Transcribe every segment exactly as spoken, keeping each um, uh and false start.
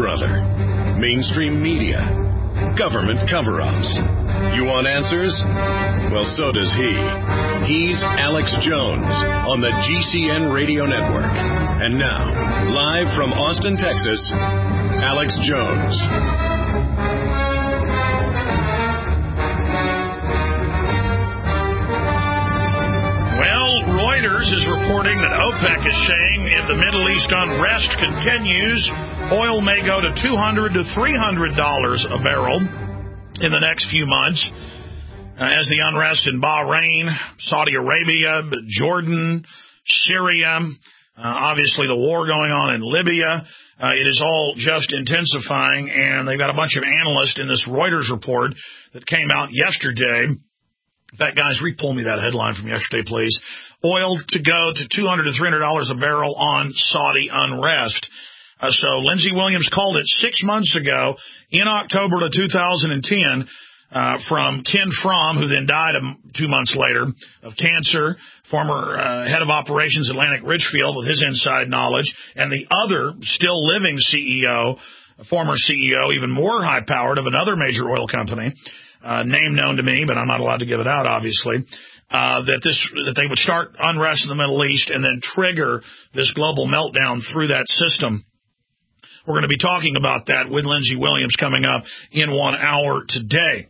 brother? Mainstream media? Government cover-ups? You want answers? Well, so does he. He's Alex Jones on the G C N Radio Network. And now, live from Austin, Texas, Alex Jones. Well, Reuters is reporting that OPEC is saying if the Middle East unrest continues, oil may go to two hundred to three hundred dollars a barrel in the next few months uh, as the unrest in Bahrain, Saudi Arabia, Jordan, Syria, uh, obviously the war going on in Libya, uh, it is all just intensifying, and they've got a bunch of analysts in this Reuters report that came out yesterday. In fact, guys, re-pull me that headline from yesterday, please. Oil to go to two hundred to three hundred dollars a barrel on Saudi unrest. Uh, so Lindsey Williams called it six months ago in October of two thousand ten uh, from Ken Fromm, who then died um, two months later of cancer, former uh, head of operations Atlantic Richfield with his inside knowledge, and the other still living C E O, a former C E O, even more high-powered of another major oil company, uh, name known to me, but I'm not allowed to give it out, obviously. Uh, that this, that they would start unrest in the Middle East and then trigger this global meltdown through that system. We're going to be talking about that with Lindsey Williams coming up in one hour today.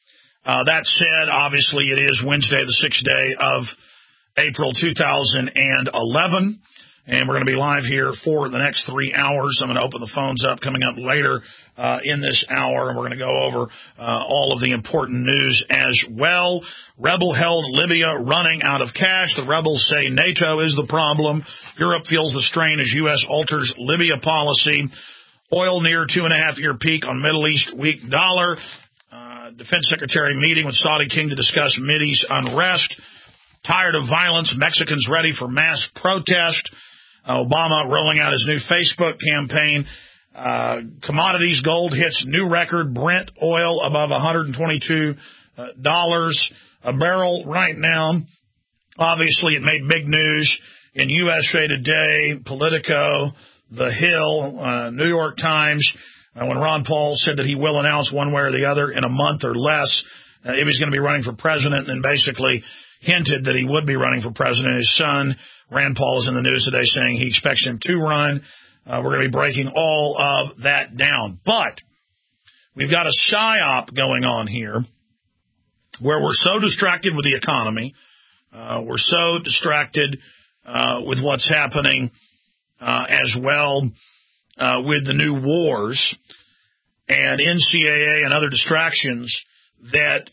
Uh, that said, obviously it is Wednesday, the sixth day of April two thousand eleven, and we're going to be live here for the next three hours. I'm going to open the phones up coming up later uh, in this hour, and we're going to go over uh, all of the important news as well. Rebel-held Libya running out of cash. The rebels say NATO is the problem. Europe feels the strain as U S alters Libya policy. Oil near two-and-a-half-year peak on Middle East weak dollar. Uh, Defense Secretary meeting with Saudi king to discuss Mideast unrest. Tired of violence, Mexicans ready for mass protest. Uh, Obama rolling out his new Facebook campaign. Uh, commodities, gold hits new record. Brent oil above one hundred twenty-two dollars a barrel right now. Obviously, it made big news in U S A Today, Politico, The Hill, uh, New York Times, uh, when Ron Paul said that he will announce one way or the other in a month or less uh, if he's going to be running for president, and basically hinted that he would be running for president. His son, Rand Paul, is in the news today saying he expects him to run. Uh, we're going to be breaking all of that down. But we've got a psyop going on here where we're so distracted with the economy, uh, we're so distracted uh, with what's happening uh, as well uh, with the new wars and N C A A and other distractions that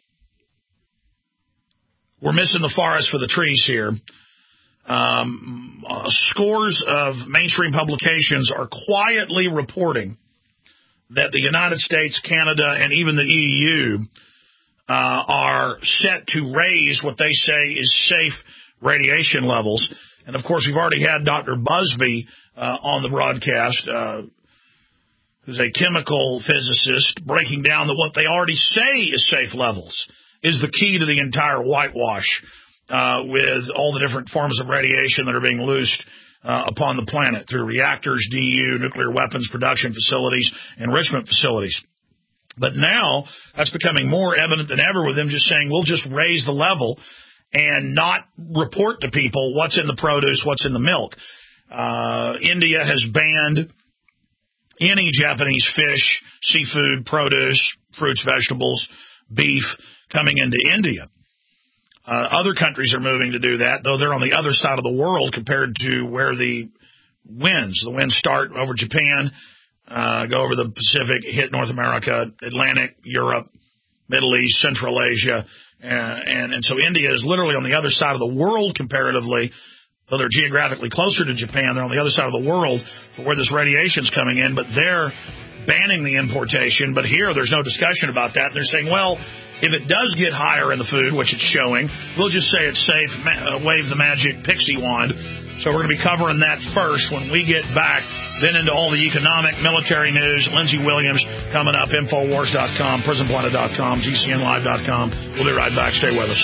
we're missing the forest for the trees here. Um, uh, scores of mainstream publications are quietly reporting that the United States, Canada, and even the E U uh, are set to raise what they say is safe radiation levels. And, of course, we've already had Doctor Busby uh, on the broadcast, uh, who's a chemical physicist, breaking down that what they already say is safe levels is the key to the entire whitewash uh, with all the different forms of radiation that are being loosed uh, upon the planet through reactors, D U, nuclear weapons production facilities, enrichment facilities. But now that's becoming more evident than ever with them just saying, we'll just raise the level and not report to people what's in the produce, what's in the milk. Uh, India has banned any Japanese fish, seafood, produce, fruits, vegetables, beef coming into India. Uh, other countries are moving to do that, though they're on the other side of the world compared to where the winds. The winds start over Japan, uh, go over the Pacific, hit North America, Atlantic, Europe, Middle East, Central Asia. Uh, and, and so India is literally on the other side of the world comparatively. Though they're geographically closer to Japan, they're on the other side of the world for where this radiation's coming in, but they're banning the importation. But here, there's no discussion about that. They're saying, well, if it does get higher in the food, which it's showing, we'll just say it's safe, ma- uh, wave the magic pixie wand. So we're going to be covering that first when we get back, then into all the economic, military news. Lindsey Williams coming up, Infowars dot com, Prison Planet dot com, G C N Live dot com. We'll be right back. Stay with us.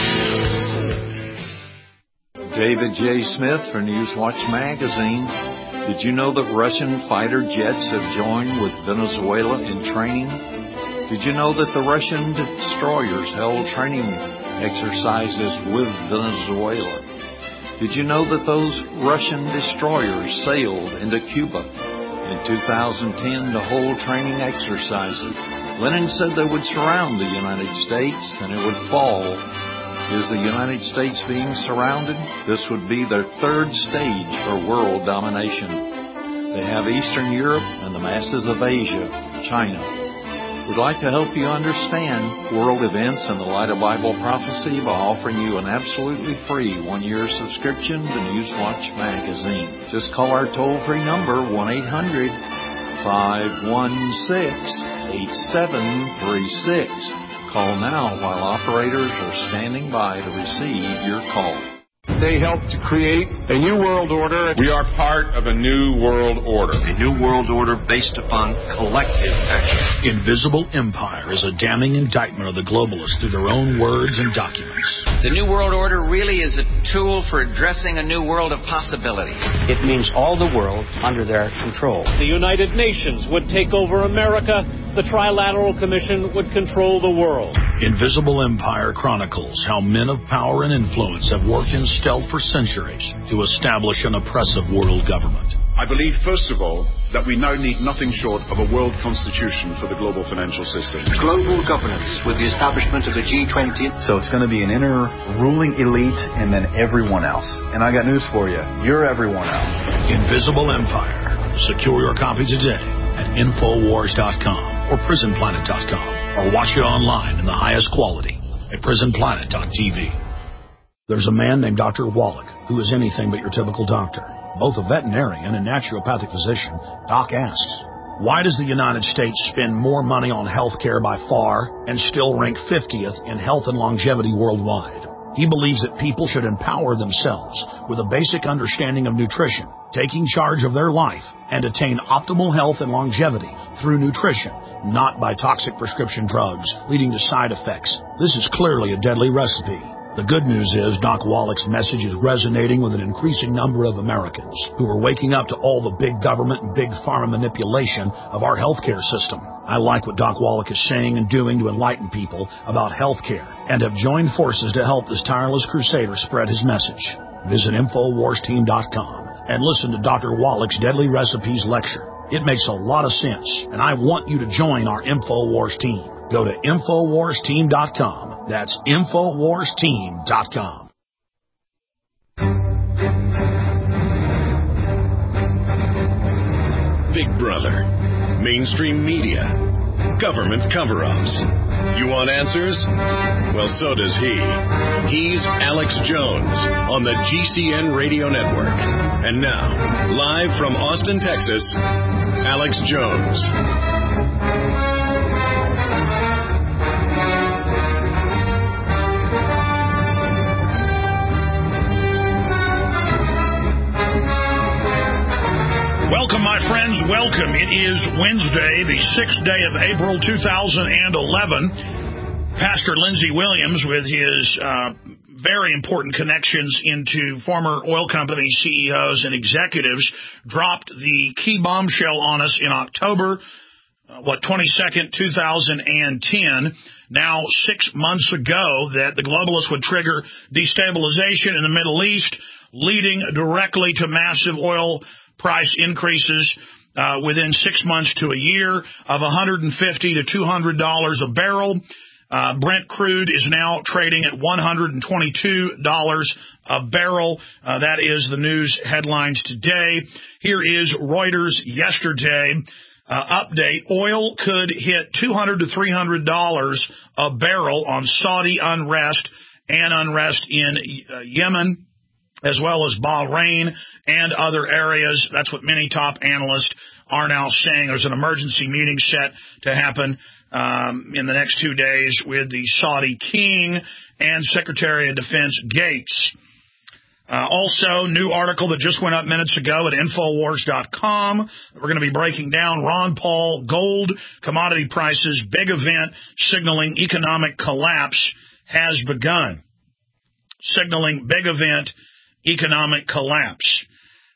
David J. Smith for Newswatch Magazine. Did you know that Russian fighter jets have joined with Venezuela in training? Did you know that the Russian destroyers held training exercises with Venezuela? Did you know that those Russian destroyers sailed into Cuba in two thousand ten to hold training exercises? Lenin said they would surround the United States and it would fall. Is the United States being surrounded? This would be their third stage for world domination. They have Eastern Europe and the masses of Asia, China. We'd like to help you understand world events in the light of Bible prophecy by offering you an absolutely free one-year subscription to Newswatch magazine. Just call our toll-free number, one eight hundred, five one six, eight seven three six. Call now while operators are standing by to receive your call. They helped to create a new world order. We are part of a new world order. A new world order based upon collective action. Invisible Empire is a damning indictment of the globalists through their own words and documents. The New World Order really is a tool for addressing a new world of possibilities. It means all the world under their control. The United Nations would take over America. The Trilateral Commission would control the world. Invisible Empire chronicles how men of power and influence have worked in stealth for centuries to establish an oppressive world government. I believe, first of all, that we now need nothing short of a world constitution for the global financial system. Global governance with the establishment of the G twenty. So it's going to be an inner ruling elite and then everyone else. And I got news for you. You're everyone else. Invisible Empire. Secure your copy today at Infowars dot com or Prison Planet dot com, or watch it online in the highest quality at Prison Planet dot T V. There's a man named Doctor Wallach who is anything but your typical doctor. Both a veterinarian and naturopathic physician, Doc asks, why does the United States spend more money on health care by far and still rank fiftieth in health and longevity worldwide? He believes that people should empower themselves with a basic understanding of nutrition, taking charge of their life, and attain optimal health and longevity through nutrition, not by toxic prescription drugs leading to side effects. This is clearly a deadly recipe. The good news is Doc Wallach's message is resonating with an increasing number of Americans who are waking up to all the big government and big pharma manipulation of our healthcare system. I like what Doc Wallach is saying and doing to enlighten people about healthcare and have joined forces to help this tireless crusader spread his message. Visit Infowars Team dot com and listen to Doctor Wallach's Deadly Recipes lecture. It makes a lot of sense, and I want you to join our Infowars team. Go to Infowars Team dot com. That's Infowars Team dot com. Big Brother, mainstream media, government cover-ups. You want answers? Well, so does he. He's Alex Jones on the G C N Radio Network. And now, live from Austin, Texas, Alex Jones. Welcome, my friends. Welcome. It is Wednesday, the sixth day of April, two thousand eleven. Pastor Lindsey Williams, with his uh, very important connections into former oil company C E Os and executives, dropped the key bombshell on us in October, uh, what, twenty-second, two thousand ten. Now, six months ago, that the globalists would trigger destabilization in the Middle East, leading directly to massive oil price increases uh, within six months to a year of one hundred fifty to two hundred dollars a barrel. Uh, Brent crude is now trading at one hundred twenty-two dollars a barrel. Uh, that is the news headlines today. Here is Reuters yesterday uh, update. Oil could hit two hundred to three hundred dollars a barrel on Saudi unrest and unrest in uh, Yemen, as well as Bahrain and other areas. That's what many top analysts are now saying. There's an emergency meeting set to happen um, in the next two days with the Saudi king and Secretary of Defense Gates. Uh, also, new article that just went up minutes ago at Infowars dot com. We're going to be breaking down Ron Paul, gold, commodity prices, big event signaling economic collapse has begun. Signaling big event economic collapse.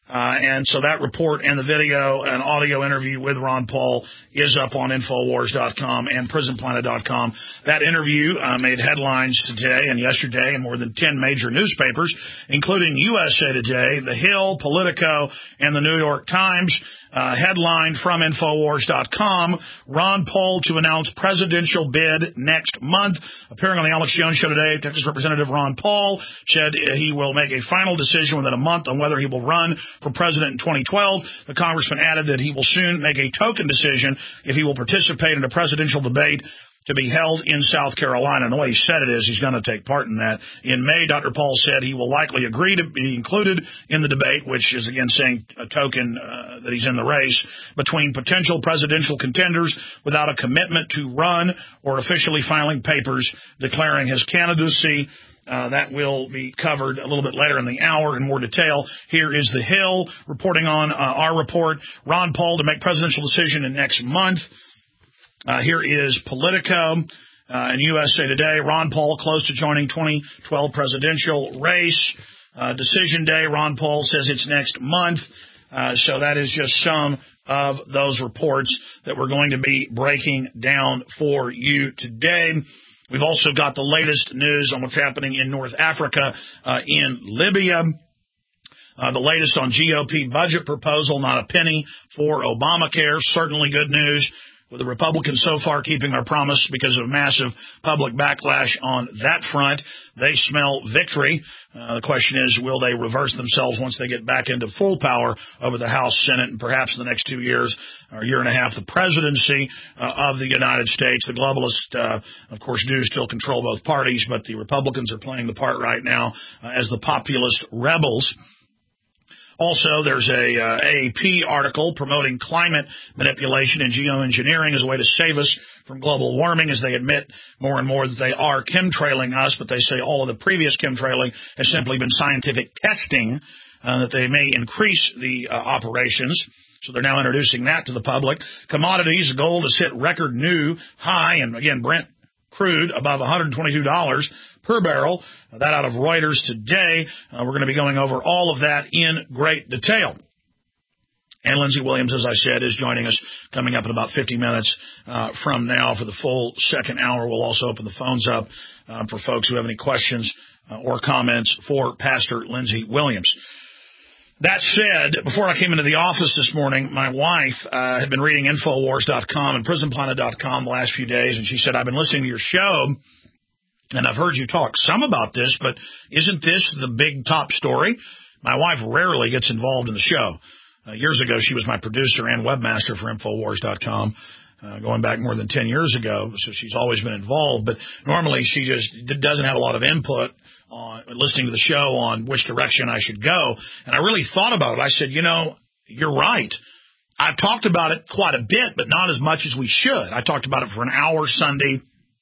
Uh, and so that report and the video and audio interview with Ron Paul is up on Infowars dot com and Prison Planet dot com. That interview uh, made headlines today and yesterday in more than ten major newspapers, including U S A Today, The Hill, Politico, and the New York Times. Uh, headline from Infowars dot com, Ron Paul to announce presidential bid next month. Appearing on the Alex Jones Show today, Texas Representative Ron Paul said he will make a final decision within a month on whether he will run for president in twenty twelve. The congressman added that he will soon make a token decision if he will participate in a presidential debate to be held in South Carolina. And the way he said it is he's going to take part in that. In May, Doctor Paul said he will likely agree to be included in the debate, which is, again, saying a token uh, that he's in the race, between potential presidential contenders without a commitment to run or officially filing papers declaring his candidacy. Uh, that will be covered a little bit later in the hour in more detail. Here is The Hill reporting on uh, our report. Ron Paul to make presidential decision in next month. Uh, here is Politico uh, and U S A Today. Ron Paul close to joining twenty twelve presidential race. Uh, decision day, Ron Paul says it's next month. Uh, so that is just some of those reports that we're going to be breaking down for you today. We've also got the latest news on what's happening in North Africa, uh, in Libya. Uh, the latest on G O P budget proposal, not a penny for Obamacare. Certainly good news. With the Republicans so far keeping our promise because of massive public backlash on that front, they smell victory. Uh, the question is, will they reverse themselves once they get back into full power over the House, Senate, and perhaps in the next two years or year and a half, the presidency uh, of the United States? The globalists, uh, of course, do still control both parties, but the Republicans are playing the part right now uh, as the populist rebels. Also, there's a uh, A A P article promoting climate manipulation and geoengineering as a way to save us from global warming, as they admit more and more that they are chemtrailing us, but they say all of the previous chemtrailing has simply been scientific testing, uh, that they may increase the uh, operations. So they're now introducing that to the public. Commodities, gold has hit record new high, and again, Brent crude above one hundred twenty-two dollars per barrel. Uh, that out of Reuters today. Uh, we're going to be going over all of that in great detail. And Lindsey Williams, as I said, is joining us coming up in about fifty minutes uh, from now for the full second hour. We'll also open the phones up uh, for folks who have any questions uh, or comments for Pastor Lindsey Williams. That said, before I came into the office this morning, my wife uh, had been reading Infowars dot com and Prison Planet dot com the last few days, and she said, I've been listening to your show, and I've heard you talk some about this, but isn't this the big top story? My wife rarely gets involved in the show. Uh, years ago, she was my producer and webmaster for Infowars dot com, uh, going back more than ten years ago, so she's always been involved. But normally she just doesn't have a lot of input on listening to the show on which direction I should go. And I really thought about it. I said, you know, you're right. I've talked about it quite a bit, but not as much as we should. I talked about it for an hour Sunday,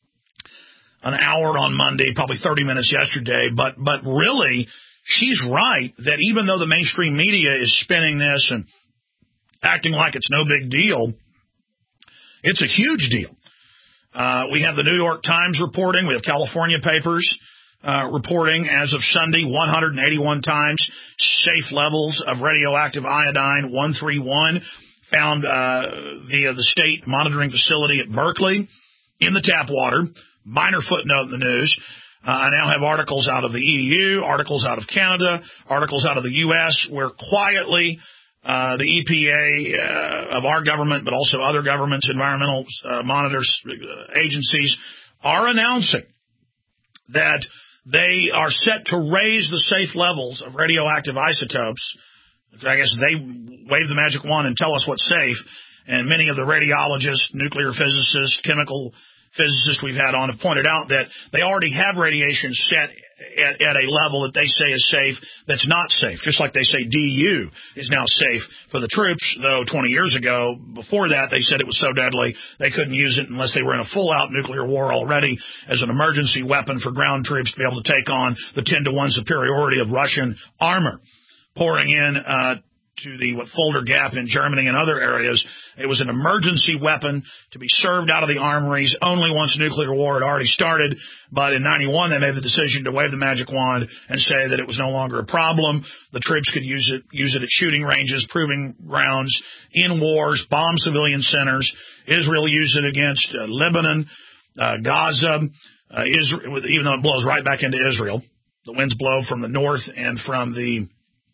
an hour on Monday, probably thirty minutes yesterday. But but really, she's right that even though the mainstream media is spinning this and acting like it's no big deal, it's a huge deal. Uh, we have the New York Times reporting. We have California papers uh, reporting as of Sunday, one hundred eighty-one times safe levels of radioactive iodine one thirty-one found uh, via the state monitoring facility at Berkeley in the tap water. Minor footnote in the news. Uh, I now have articles out of the E U, articles out of Canada, articles out of the U S, where quietly uh, the E P A uh, of our government, but also other governments, environmental uh, monitors, uh, agencies, are announcing that they are set to raise the safe levels of radioactive isotopes. I guess they wave the magic wand and tell us what's safe. And many of the radiologists, nuclear physicists, chemical physicists we've had on have pointed out that they already have radiation set at, at a level that they say is safe that's not safe, just like they say D U is now safe for the troops, though twenty years ago, before that, they said it was so deadly they couldn't use it unless they were in a full-out nuclear war already as an emergency weapon for ground troops to be able to take on the ten to one superiority of Russian armor pouring in uh to the what Fulda Gap in Germany and other areas. It was an emergency weapon to be served out of the armories only once nuclear war had already started. But in ninety-one, they made the decision to wave the magic wand and say that it was no longer a problem. The troops could use it, use it at shooting ranges, proving grounds, in wars, bomb civilian centers. Israel used it against uh, Lebanon, uh, Gaza, uh, Israel, even though it blows right back into Israel. The winds blow from the north and from the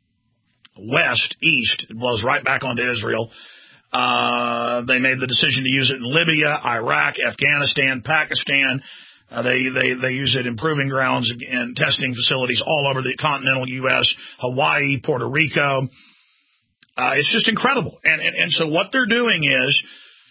west, east. It blows right back onto Israel. Uh, they made the decision to use it in Libya, Iraq, Afghanistan, Pakistan. Uh, they, they, they use it in proving grounds and testing facilities all over the continental U S, Hawaii, Puerto Rico. Uh, it's just incredible. And, and, and so what they're doing is,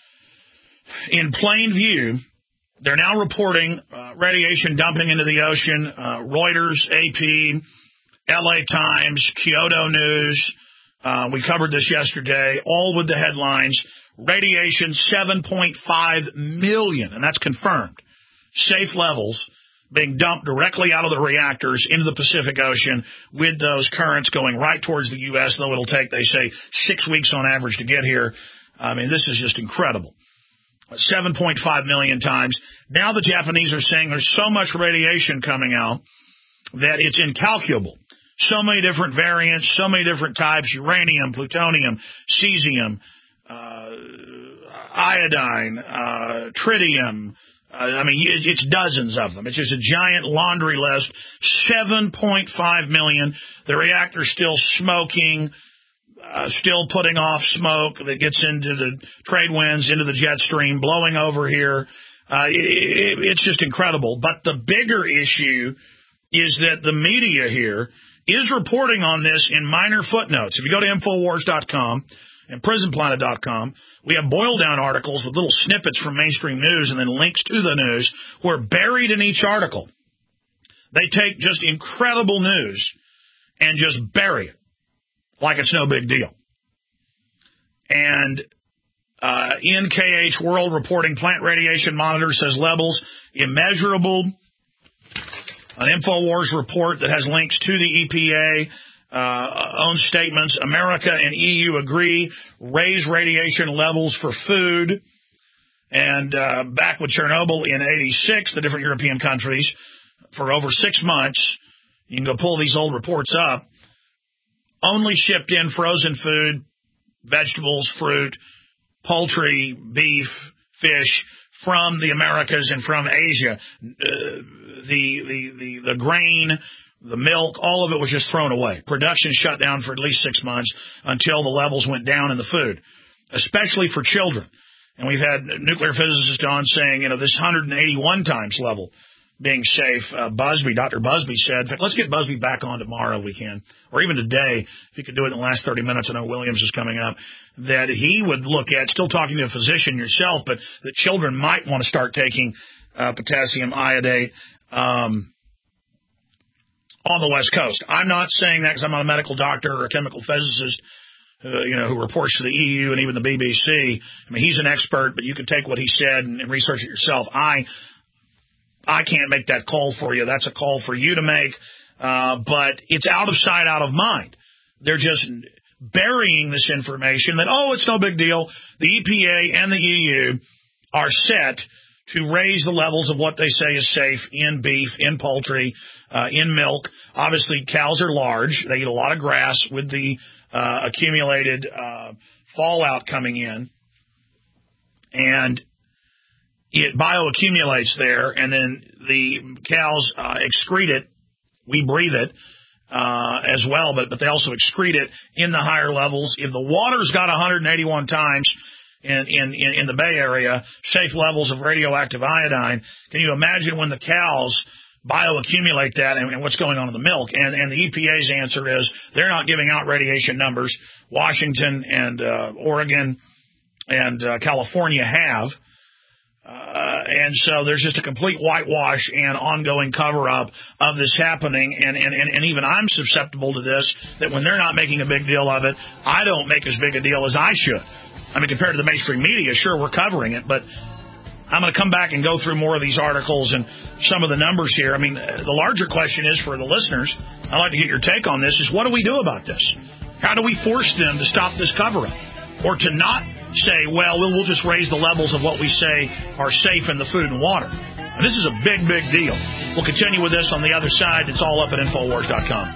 in plain view, they're now reporting uh, radiation dumping into the ocean. Uh, Reuters, A P, L A Times, Kyoto News. Uh, we covered this yesterday, all with the headlines. Radiation seven point five million, and that's confirmed. Safe levels being dumped directly out of the reactors into the Pacific Ocean with those currents going right towards the U S, though it'll take, they say, six weeks on average to get here. I mean, this is just incredible. seven point five million times. Now the Japanese are saying there's so much radiation coming out that it's incalculable. So many different variants, so many different types, uranium, plutonium, cesium, uh, iodine, uh, tritium. Uh, I mean, it's dozens of them. It's just a giant laundry list. seven point five million. The reactor's still smoking. Uh, still putting off smoke that gets into the trade winds, into the jet stream, blowing over here. Uh, it, it, it's just incredible. But the bigger issue is that the media here is reporting on this in minor footnotes. If you go to Infowars dot com and Prison Planet dot com, we have boil-down articles with little snippets from mainstream news and then links to the news where buried in each article, they take just incredible news and just bury it like it's no big deal. And uh, N K H World reporting plant radiation monitor says levels immeasurable. An InfoWars report that has links to the E P A uh, own statements. America and E U agree, raise radiation levels for food. And uh, back with Chernobyl in eighty-six, the different European countries, for over six months, you can go pull these old reports up, only shipped in frozen food, vegetables, fruit, poultry, beef, fish from the Americas and from Asia. Uh, the, the, the, the grain, the milk, all of it was just thrown away. Production shut down for at least six months until the levels went down in the food, especially for children. And we've had nuclear physicists on saying, you know, this one hundred eighty-one times level being safe. Uh, Busby, Doctor Busby said, in fact, let's get Busby back on tomorrow if we can, or even today, if you could do it in the last thirty minutes. I know Williams is coming up, that he would look at, still talking to a physician yourself, but that children might want to start taking uh, potassium iodate um, on the West Coast. I'm not saying that because I'm not a medical doctor or a chemical physicist, uh, you know, who reports to the E U and even the B B C. I mean, he's an expert, but you can take what he said and, and research it yourself. I I can't make that call for you. That's a call for you to make. Uh, but it's out of sight, out of mind. They're just burying this information that, oh, it's no big deal. The E P A and the E U are set to raise the levels of what they say is safe in beef, in poultry, uh, in milk. Obviously, cows are large. They eat a lot of grass with the uh, accumulated uh, fallout coming in. And it bioaccumulates there, and then the cows uh, excrete it. We breathe it uh, as well, but, but they also excrete it in the higher levels. If the water's got one hundred eighty-one times in, in, in the Bay Area, safe levels of radioactive iodine, can you imagine when the cows bioaccumulate that and, and what's going on in the milk? And, and the E P A's answer is they're not giving out radiation numbers. Washington and uh, Oregon and uh, California have. Uh, and so there's just a complete whitewash and ongoing cover-up of this happening, and, and, and, and even I'm susceptible to this, that when they're not making a big deal of it, I don't make as big a deal as I should. I mean, compared to the mainstream media, sure, we're covering it, but I'm going to come back and go through more of these articles and some of the numbers here. I mean, the larger question is for the listeners, I'd like to get your take on this, is what do we do about this? How do we force them to stop this cover-up? Or to not say, well, we'll just raise the levels of what we say are safe in the food and water. Now, this is a big, big deal. We'll continue with this on the other side. It's all up at Infowars dot com.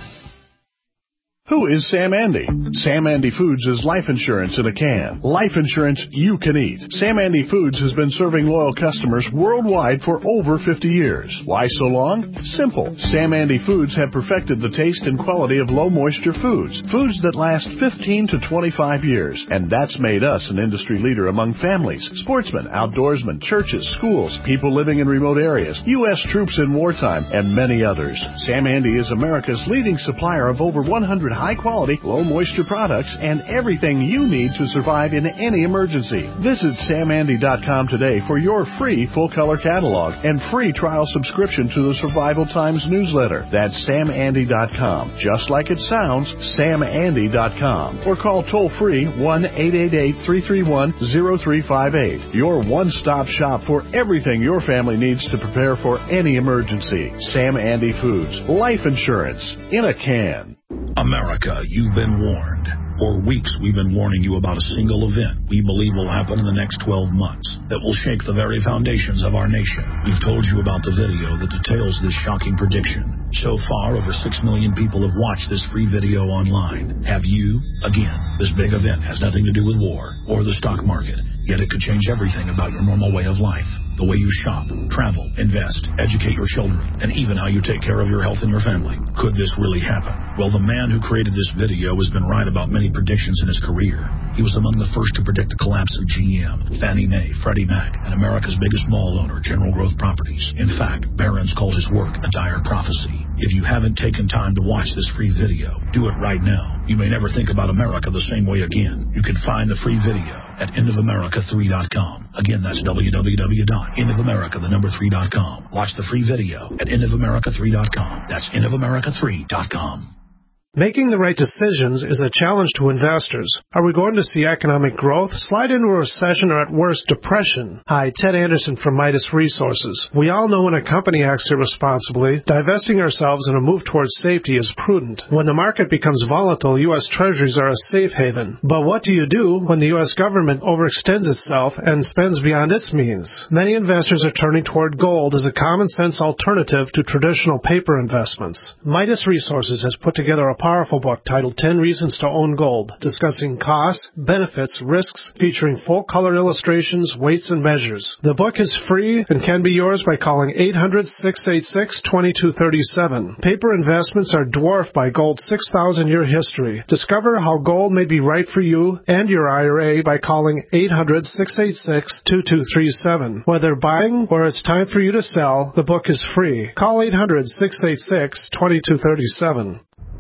Who is Sam Andy? Sam Andy Foods is life insurance in a can. Life insurance you can eat. Sam Andy Foods has been serving loyal customers worldwide for over fifty years. Why so long? Simple. Sam Andy Foods have perfected the taste and quality of low-moisture foods. Foods that last fifteen to twenty-five years. And that's made us an industry leader among families, sportsmen, outdoorsmen, churches, schools, people living in remote areas, U S troops in wartime, and many others. Sam Andy is America's leading supplier of over one hundred high-quality, low-moisture products and everything you need to survive in any emergency. Visit sam andy dot com today for your free full-color catalog and free trial subscription to the Survival Times newsletter. That's sam andy dot com. Just like it sounds, sam andy dot com. Or call toll-free one eight eight eight, three three one, zero three five eight. Your one-stop shop for everything your family needs to prepare for any emergency. Sam Andy Foods. Life insurance in a can. America, you've been warned. For weeks, we've been warning you about a single event we believe will happen in the next twelve months that will shake the very foundations of our nation. We've told you about the video that details this shocking prediction. So far, over six million people have watched this free video online. Have you? Again, this big event has nothing to do with war or the stock market, yet it could change everything about your normal way of life. The way you shop, travel, invest, educate your children, and even how you take care of your health and your family. Could this really happen? Well, the man who created this video has been right about many predictions in his career. He was among the first to predict the collapse of G M, Fannie Mae, Freddie Mac, and America's biggest mall owner, General Growth Properties. In fact, Barron's called his work a dire prophecy. If you haven't taken time to watch this free video, do it right now. You may never think about America the same way again. You can find the free video at end of america three dot com. Again, that's w w w dot end of america the number three dot com. Watch the free video at end of america three dot com. That's end of america three dot com. Making the right decisions is a challenge to investors. Are we going to see economic growth, slide into a recession, or at worst, depression? Hi, Ted Anderson from Midas Resources. We all know when a company acts irresponsibly, divesting ourselves in a move towards safety is prudent. When the market becomes volatile, U S Treasuries are a safe haven. But what do you do when the U S government overextends itself and spends beyond its means? Many investors are turning toward gold as a common-sense alternative to traditional paper investments. Midas Resources has put together a powerful book titled ten Reasons to Own Gold, discussing costs, benefits, risks, featuring full-color illustrations, weights, and measures. The book is free and can be yours by calling eight hundred, six eight six, two two three seven. Paper investments are dwarfed by gold's six thousand year history. Discover how gold may be right for you and your I R A by calling eight hundred, six eight six, two two three seven. Whether buying or it's time for you to sell, the book is free. Call eight hundred, six eight six, two two three seven.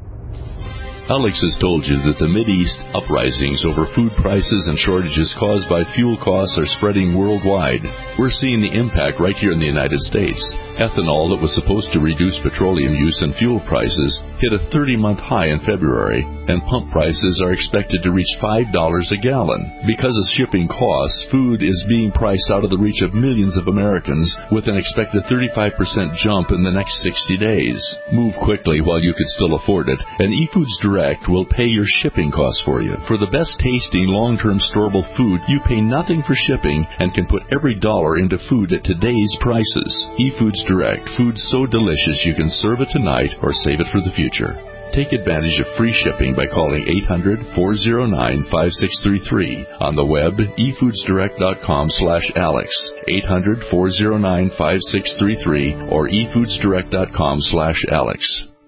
Alex has told you that the Mideast uprisings over food prices and shortages caused by fuel costs are spreading worldwide. We're seeing the impact right here in the United States. Ethanol that was supposed to reduce petroleum use and fuel prices hit a thirty-month high in February, and pump prices are expected to reach five dollars a gallon. Because of shipping costs, food is being priced out of the reach of millions of Americans with an expected thirty-five percent jump in the next sixty days. Move quickly while you can still afford it, and eFoods Direct will pay your shipping costs for you. For the best tasting, long-term storable food, you pay nothing for shipping and can put every dollar into food at today's prices. eFoods Direct, food so delicious you can serve it tonight or save it for the future. Take advantage of free shipping by calling eight hundred, four oh nine, five six three three. On the web, e foods direct dot com slash Alex, eight hundred, four oh nine, five six three three, or e foods direct dot com slash Alex.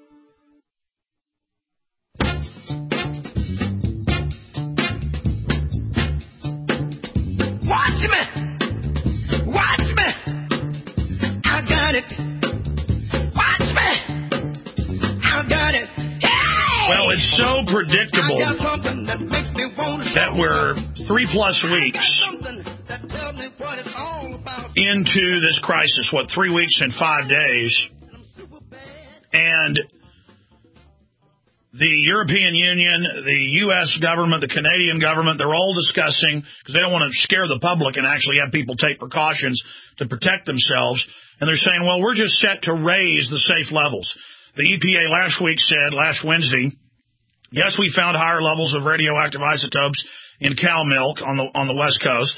Watch me! Watch me! I got it! Watch me! I got it! Hey! Well, it's so predictable that, that we're three plus weeks into this crisis. What, three weeks and five days? And the European Union, the U S government, the Canadian government, they're all discussing, because they don't want to scare the public and actually have people take precautions to protect themselves. And they're saying, well, we're just set to raise the safe levels. The E P A last week said, last Wednesday, Yes, we found higher levels of radioactive isotopes in cow milk on the on the West Coast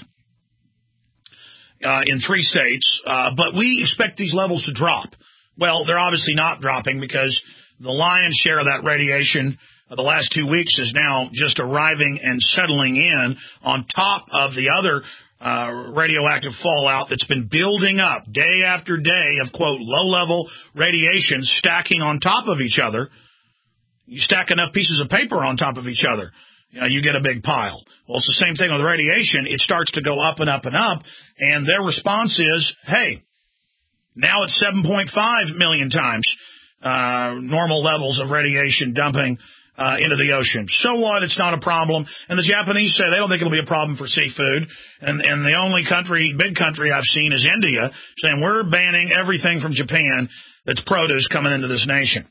uh, in three states, uh, but we expect these levels to drop. Well, they're obviously not dropping because the lion's share of that radiation of the last two weeks is now just arriving and settling in on top of the other uh, radioactive fallout that's been building up day after day of, quote, low-level radiation stacking on top of each other. You stack enough pieces of paper on top of each other, you know, you get a big pile. Well, it's the same thing with radiation. It starts to go up and up and up, and their response is, hey, now it's seven point five million times uh, normal levels of radiation dumping uh, into the ocean. So what? It's not a problem. And the Japanese say they don't think it'll be a problem for seafood. And, and the only country, big country I've seen is India, saying we're banning everything from Japan that's produce coming into this nation.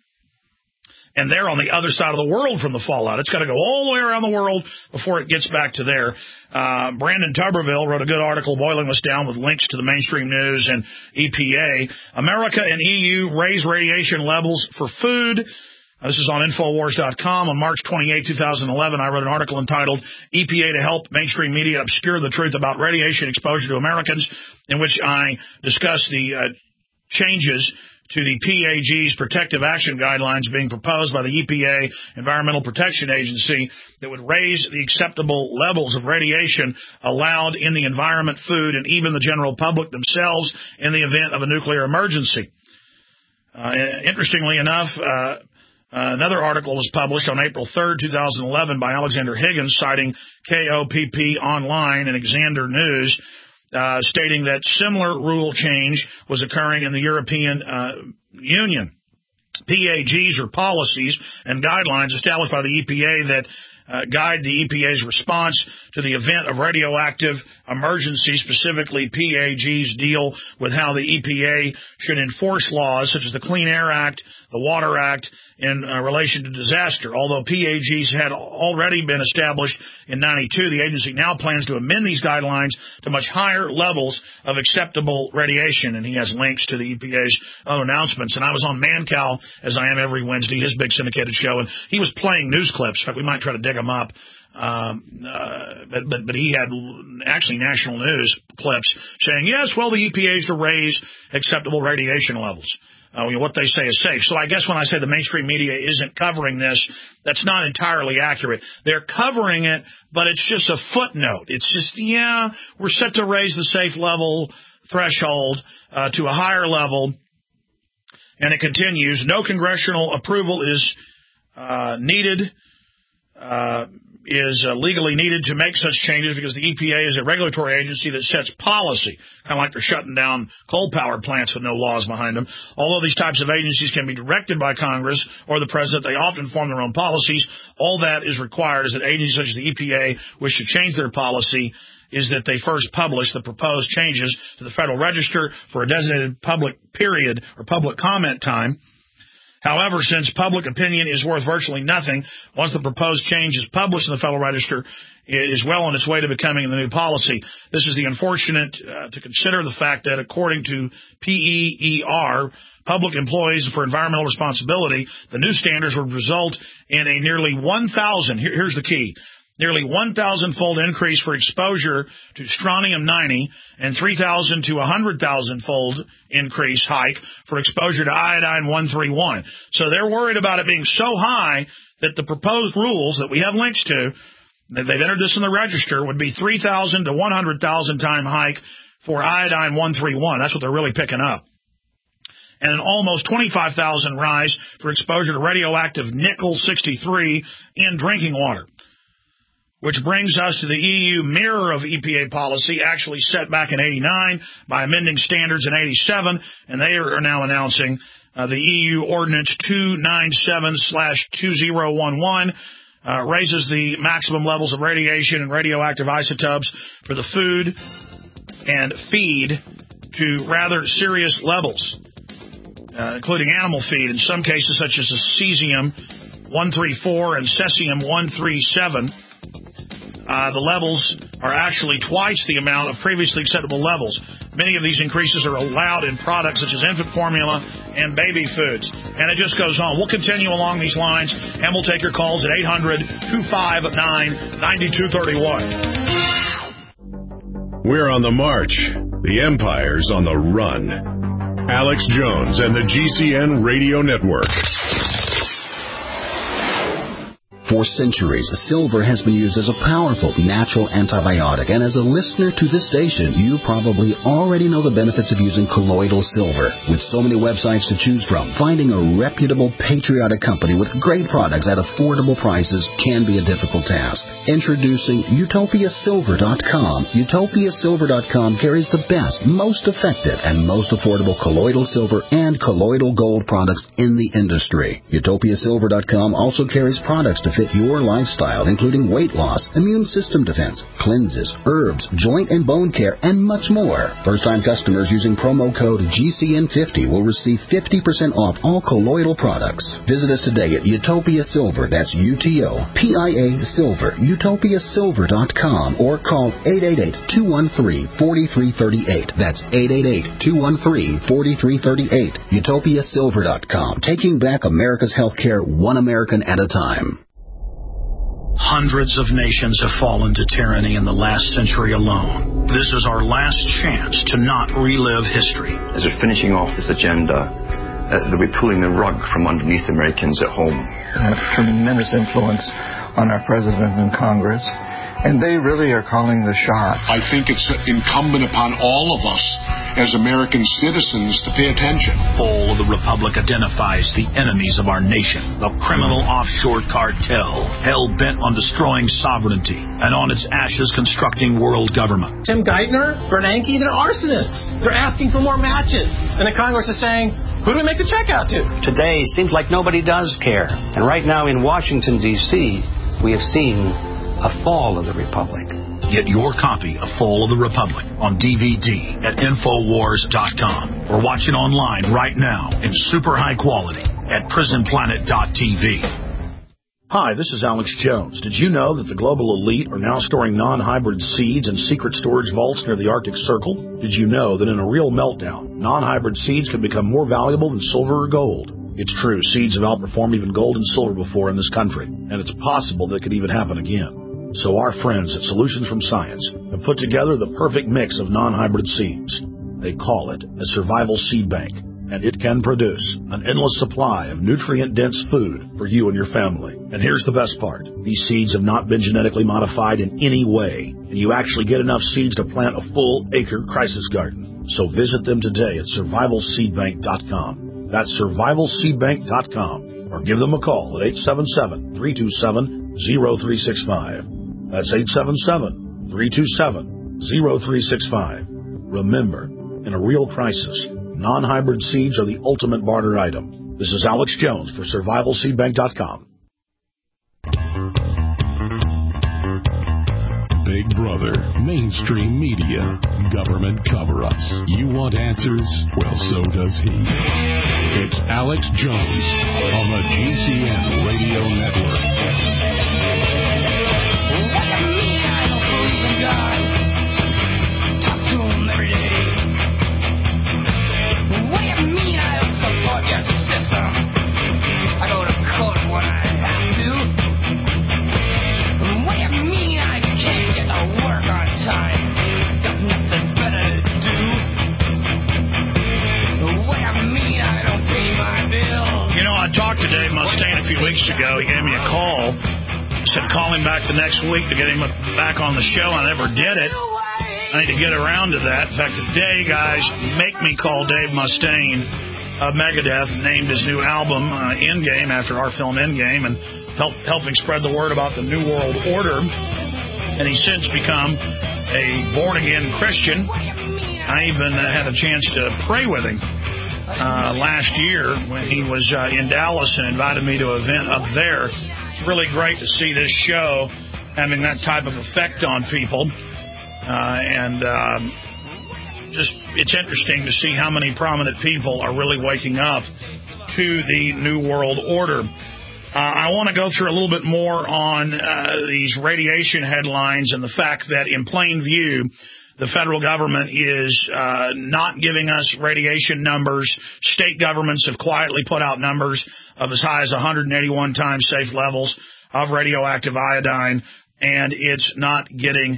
And they're on the other side of the world from the fallout. It's got to go all the way around the world before it gets back to there. Uh, Brandon Tuberville wrote a good article boiling this down with links to the mainstream news and E P A. America and E U raise radiation levels for food. Uh, this is on Infowars dot com. On March twenty-eighth, twenty eleven, I wrote an article entitled E P A to Help Mainstream Media Obscure the Truth About Radiation Exposure to Americans, in which I discuss the uh, changes to the P A G's protective action guidelines being proposed by the E P A, Environmental Protection Agency, that would raise the acceptable levels of radiation allowed in the environment, food, and even the general public themselves in the event of a nuclear emergency. Uh, interestingly enough, uh, another article was published on April third, twenty eleven by Alexander Higgins, citing K O P P Online and Xander News, Uh, stating that similar rule change was occurring in the European uh, Union. P A Gs are policies and guidelines established by the E P A that uh, guide the E P A's response to the event of radioactive emergency. Specifically, P A Gs deal with how the E P A should enforce laws such as the Clean Air Act, the Water Act, in uh, relation to disaster. Although P A Gs had already been established in ninety-two, the agency now plans to amend these guidelines to much higher levels of acceptable radiation, and he has links to the E P A's other announcements. And I was on Mancow, as I am every Wednesday, his big syndicated show, and he was playing news clips. In fact, we might try to dig them up. Um, uh, but, but, but he had actually national news clips saying, yes, well, the E P A is to raise acceptable radiation levels. Uh, you know, what they say is safe. So I guess when I say the mainstream media isn't covering this, that's not entirely accurate. They're covering it, but it's just a footnote. It's just, yeah, we're set to raise the safe level threshold uh, to a higher level. And it continues, no congressional approval is uh, needed, uh, is uh, legally needed to make such changes because the E P A is a regulatory agency that sets policy, kind of like they're shutting down coal power plants with no laws behind them. Although these types of agencies can be directed by Congress or the president, they often form their own policies. All that is required is that agencies such as the E P A wish to change their policy is that they first publish the proposed changes to the Federal Register for a designated public period or public comment time. However, since public opinion is worth virtually nothing, once the proposed change is published in the Federal Register, it is well on its way to becoming the new policy. This is the unfortunate uh, to consider the fact that according to P E E R, Public Employees for Environmental Responsibility, the new standards would result in a nearly one thousand, here, here's the key, nearly one thousand fold increase for exposure to strontium ninety and three thousand to one hundred thousand fold increase hike for exposure to iodine one thirty-one. So they're worried about it being so high that the proposed rules that we have links to, that they've entered this in the register, would be three thousand to one hundred thousand time hike for iodine one thirty-one. That's what they're really picking up. And an almost twenty-five thousand rise for exposure to radioactive nickel sixty-three in drinking water. Which brings us to the E U mirror of E P A policy, actually set back in eighty-nine by amending standards in eighty-seven, and they are now announcing uh, the E U Ordinance two ninety-seven slash two thousand eleven uh, raises the maximum levels of radiation and radioactive isotopes for the food and feed to rather serious levels, uh, including animal feed, in some cases such as cesium one thirty-four and cesium one thirty-seven. Uh, the levels are actually twice the amount of previously acceptable levels. Many of these increases are allowed in products such as infant formula and baby foods. And it just goes on. We'll continue along these lines, and we'll take your calls at eight hundred, two five nine, nine two three one. We're on the march. The empire's on the run. Alex Jones and the G C N Radio Network. For centuries, silver has been used as a powerful natural antibiotic, and as a listener to this station, you probably already know the benefits of using colloidal silver. With so many websites to choose from, finding a reputable, patriotic company with great products at affordable prices can be a difficult task. Introducing Utopia Silver dot com. Utopia Silver dot com carries the best, most effective, and most affordable colloidal silver and colloidal gold products in the industry. Utopia Silver dot com also carries products to fit your lifestyle, including weight loss, immune system defense, cleanses, herbs, joint and bone care, and much more. First-time customers using promo code G C N fifty will receive fifty percent off all colloidal products. Visit us today at Utopia Silver, that's U T O P I A Silver, Utopia Silver dot com, or call eight eight eight, two one three, four three three eight. That's eight eight eight, two one three, four three three eight. Utopia Silver dot com, taking back America's healthcare one American at a time. Hundreds of nations have fallen to tyranny in the last century alone. This is our last chance to not relive history. As we're finishing off this agenda, uh, that we're pulling the rug from underneath Americans at home. Have tremendous influence on our president and Congress, and they really are calling the shots. I think it's incumbent upon all of us as American citizens to pay attention. Fall of the Republic identifies the enemies of our nation, the criminal offshore cartel, hell-bent on destroying sovereignty, and on its ashes constructing world government. Tim Geithner, Bernanke, they're arsonists. They're asking for more matches. And the Congress is saying, who do we make the check out to? Today seems like nobody does care. And right now in Washington, D C, we have seen a fall of the Republic. Get your copy of Fall of the Republic on D V D at Infowars dot com or watch it online right now in super high quality at Prison Planet dot T V. Hi, this is Alex Jones. Did you know that the global elite are now storing non-hybrid seeds in secret storage vaults near the Arctic Circle? Did you know that in a real meltdown, non-hybrid seeds can become more valuable than silver or gold? It's true, seeds have outperformed even gold and silver before in this country, and it's possible that it could even happen again. So our friends at Solutions from Science have put together the perfect mix of non-hybrid seeds. They call it a survival seed bank, and it can produce an endless supply of nutrient-dense food for you and your family. And here's the best part. These seeds have not been genetically modified in any way, and you actually get enough seeds to plant a full-acre crisis garden. So visit them today at survival seed bank dot com. That's survival seed bank dot com, or give them a call at eight seven seven, three two seven, zero three six five. That's eight seven seven, three two seven, zero three six five. Remember, in a real crisis, non-hybrid seeds are the ultimate barter item. This is Alex Jones for survival seed bank dot com. Big Brother, mainstream media, government cover-ups. You want answers? Well, so does he. It's Alex Jones on the G C N Radio Network. God, talk to him every day. What do you mean I don't support your system? I go to court when I have to. What do you mean I can't get to work on time? Got nothing better to do. What do you mean I don't pay my bills? You know, I talked to Dave Mustaine a few weeks ago. He gave me a call. Said call him back the next week to get him back on the show. I never did it. I need to get around to that. In fact, today, guys, make me call Dave Mustaine of Megadeth, named his new album uh, Endgame after our film Endgame, and help helping spread the word about the New World Order. And he's since become a born-again Christian. I even uh, had a chance to pray with him uh, last year when he was uh, in Dallas and invited me to an event up there. It's really great to see this show having that type of effect on people. Uh, and um, just it's interesting to see how many prominent people are really waking up to the New World Order. Uh, I want to go through a little bit more on uh, these radiation headlines and the fact that in plain view, The federal government is uh, not giving us radiation numbers. State governments have quietly put out numbers of as high as one hundred eighty-one times safe levels of radioactive iodine, and it's not getting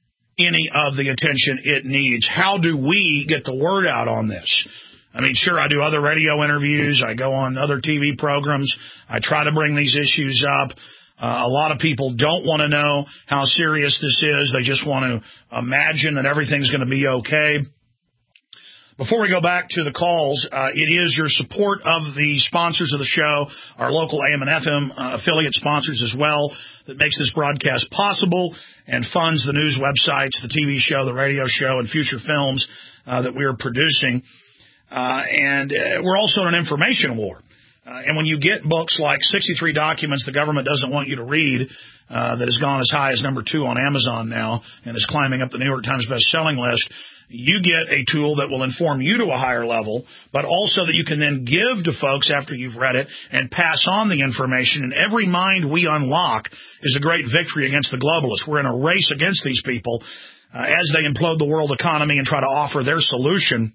any of the attention it needs. How do we get the word out on this? I mean, sure, I do other radio interviews. I go on other T V programs. I try to bring these issues up. Uh, a lot of people don't want to know how serious this is. They just want to imagine that everything's going to be okay. Before we go back to the calls, uh, it is your support of the sponsors of the show, our local A M and F M uh, affiliate sponsors as well, that makes this broadcast possible and funds the news websites, the T V show, the radio show, and future films uh, that we are producing. Uh, and uh, we're also in an information war. Uh, and when you get books like sixty-three documents the government doesn't want you to read, uh, that has gone as high as number two on Amazon now and is climbing up the New York Times best-selling list, you get a tool that will inform you to a higher level, but also that you can then give to folks after you've read it and pass on the information. And every mind we unlock is a great victory against the globalists. We're in a race against these people uh, as they implode the world economy and try to offer their solution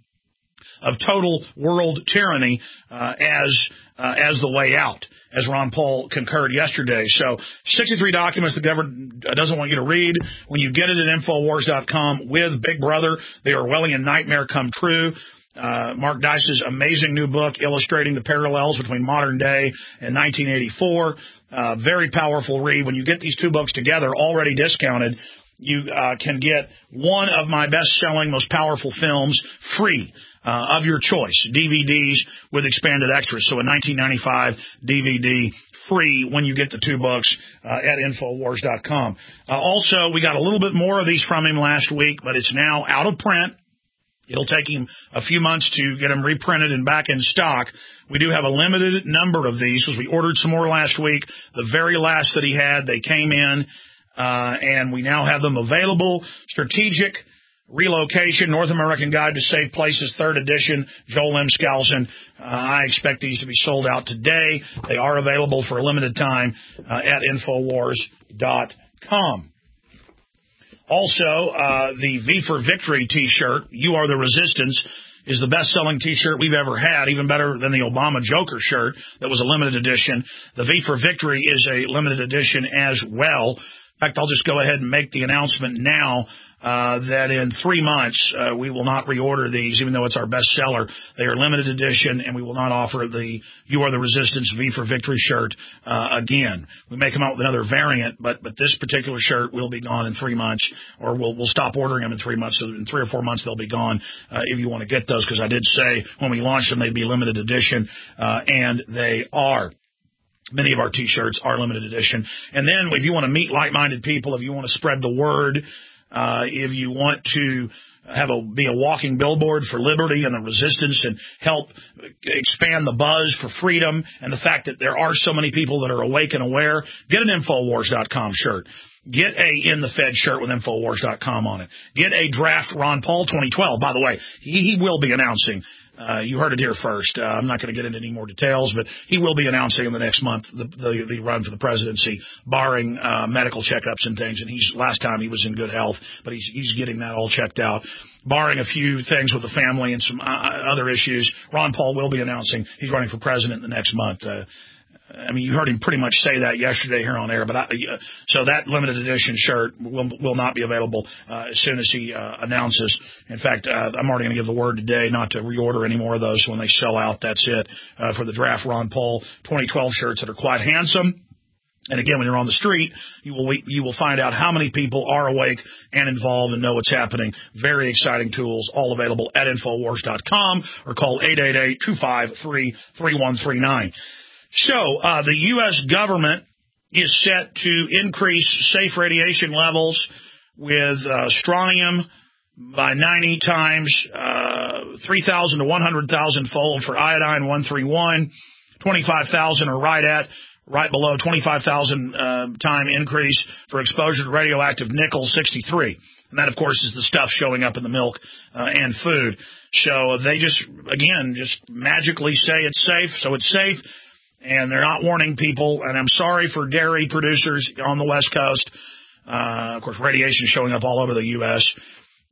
of total world tyranny uh, as uh, as the way out, as Ron Paul concurred yesterday. So sixty-three documents the government doesn't want you to read. When you get it at Infowars dot com with Big Brother, the Orwellian nightmare come true. Uh, Mark Dice's amazing new book illustrating the parallels between modern day and nineteen eighty-four. Uh, very powerful read. When you get these two books together, already discounted, you uh, can get one of my best-selling, most powerful films free. Uh, of your choice, D V Ds with expanded extras. So a nineteen ninety-five D V D free when you get the two books uh, at Infowars dot com. Uh, also, we got a little bit more of these from him last week, but it's now out of print. It'll take him a few months to get them reprinted and back in stock. We do have a limited number of these because we ordered some more last week. The very last that he had, they came in, uh, and we now have them available. Strategic Relocation, North American Guide to Safe Places, third edition, Joel M. Skousen. Uh, I expect these to be sold out today. They are available for a limited time uh, at Infowars dot com. Also, uh, the V for Victory T-shirt, You Are the Resistance, is the best-selling T-shirt we've ever had, even better than the Obama Joker shirt that was a limited edition. The V for Victory is a limited edition as well. In fact, I'll just go ahead and make the announcement now uh, that in three months uh, we will not reorder these, even though it's our best seller. They are limited edition, and we will not offer the You Are the Resistance V for Victory shirt uh, again. We may come out with another variant, but but this particular shirt will be gone in three months, or we'll we'll stop ordering them in three months. So in three or four months they'll be gone uh, if you want to get those, because I did say when we launched them they'd be limited edition, uh, and they are. Many of our T-shirts are limited edition. And then if you want to meet like-minded people, if you want to spread the word, uh, if you want to have a be a walking billboard for liberty and the resistance and help expand the buzz for freedom and the fact that there are so many people that are awake and aware, get an Infowars dot com shirt. Get a In the Fed shirt with Infowars dot com on it. Get a Draft Ron Paul twenty twelve. By the way, he, he will be announcing. Uh, you heard it here first. Uh, I'm not going to get into any more details, but he will be announcing in the next month the, the, the run for the presidency, barring uh, medical checkups and things. And he's last time he was in good health, but he's he's getting that all checked out. Barring a few things with the family and some uh, other issues, Ron Paul will be announcing he's running for president in the next month. Uh, I mean, you heard him pretty much say that yesterday here on air. But I, uh, so that limited edition shirt will will not be available uh, as soon as he uh, announces. In fact, uh, I'm already going to give the word today not to reorder any more of those. So when they sell out, that's it uh, for the Draft Ron Paul twenty twelve shirts that are quite handsome. And again, when you're on the street, you will you will find out how many people are awake and involved and know what's happening. Very exciting tools, all available at Infowars dot com or call eight eight eight, two five three, three one three nine. So uh, the U S government is set to increase safe radiation levels with uh, strontium by ninety times, uh, three thousand to one hundred thousand fold for iodine one thirty-one, twenty-five thousand or right at, right below twenty-five thousand uh, time increase for exposure to radioactive nickel sixty-three. And that, of course, is the stuff showing up in the milk uh, and food. So they just, again, just magically say it's safe, so it's safe. And they're not warning people, and I'm sorry for dairy producers on the West Coast. Uh, of course, radiation showing up all over the U S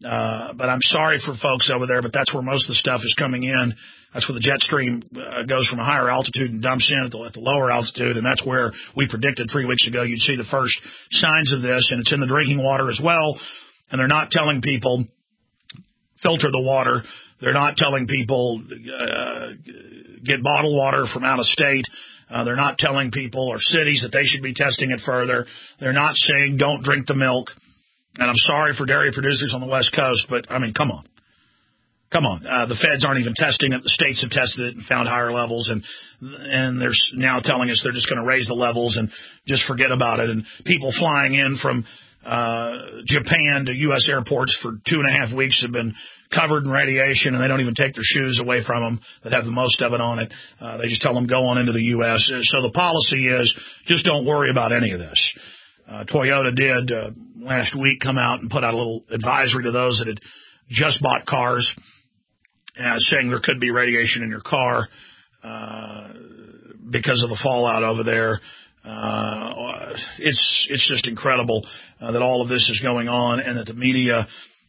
Uh, but I'm sorry for folks over there, but that's where most of the stuff is coming in. That's where the jet stream uh, goes from a higher altitude and dumps in at the, at the lower altitude, and that's where we predicted three weeks ago you'd see the first signs of this, and it's in the drinking water as well. And they're not telling people filter the water. They're not telling people uh, get bottled water from out of state. Uh, they're not telling people or cities that they should be testing it further. They're not saying don't drink the milk. And I'm sorry for dairy producers on the West Coast, but, I mean, come on. Come on. Uh, the feds aren't even testing it. The states have tested it and found higher levels, and and they're now telling us they're just going to raise the levels and just forget about it. And people flying in from uh, Japan to U S airports for two and a half weeks have been covered in radiation, and they don't even take their shoes away from them that have the most of it on it. Uh, they just tell them go on into the U S So the policy is just don't worry about any of this. Uh, Toyota did uh, last week come out and put out a little advisory to those that had just bought cars, uh, saying there could be radiation in your car uh, because of the fallout over there. Uh, it's it's just incredible uh, that all of this is going on and that the media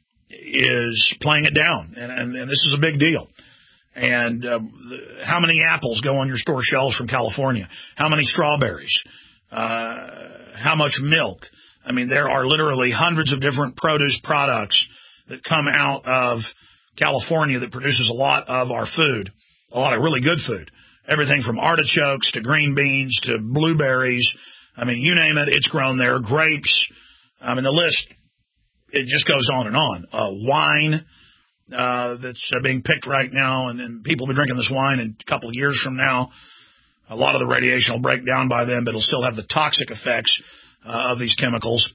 is playing it down, and, and, and this is a big deal. And uh, the, how many apples go on your store shelves from California? How many strawberries? Uh, how much milk? I mean, there are literally hundreds of different produce products that come out of California that produces a lot of our food, a lot of really good food. Everything from artichokes to green beans to blueberries. I mean, you name it, it's grown there. Grapes. I mean, the list, it just goes on and on. Uh, wine uh, that's uh, being picked right now, and, and people will be drinking this wine in a couple of years from now. A lot of the radiation will break down by then, but it'll still have the toxic effects uh, of these chemicals.